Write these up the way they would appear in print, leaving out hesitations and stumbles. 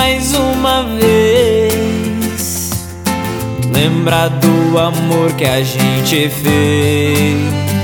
mais uma vez. Lembra do amor que a gente fez.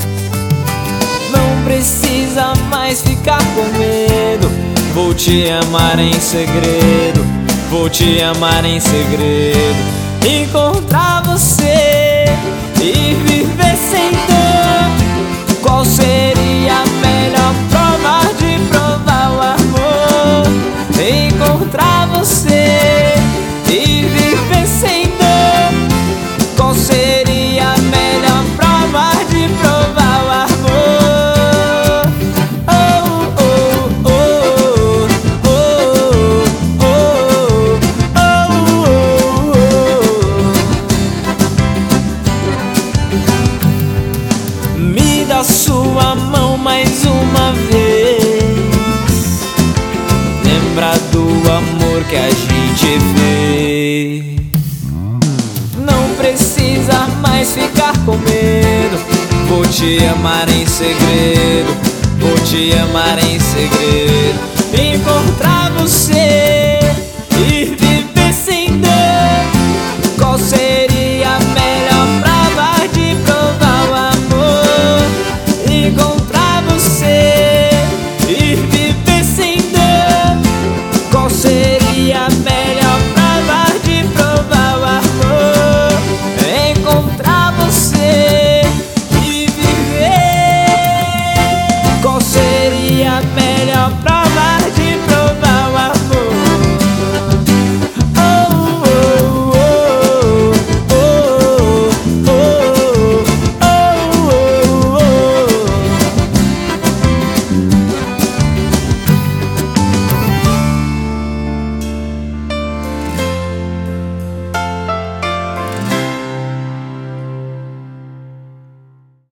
Não precisa mais ficar com medo. Vou te amar em segredo. Vou te amar em segredo. Encontrar você e viver sem dor. Qual seria a melhor forma de provar o amor? Encontrar você e viver sem dor. Qual seria a melhor forma de provar o amor? Oh, oh, oh, oh, oh, oh, oh, oh. Me dá sua mão mais uma vez. Lembra do amor que a gente fez. Não precisa mais ficar com medo. Vou te amar em segredo. Vou te amar em segredo. Encontrar você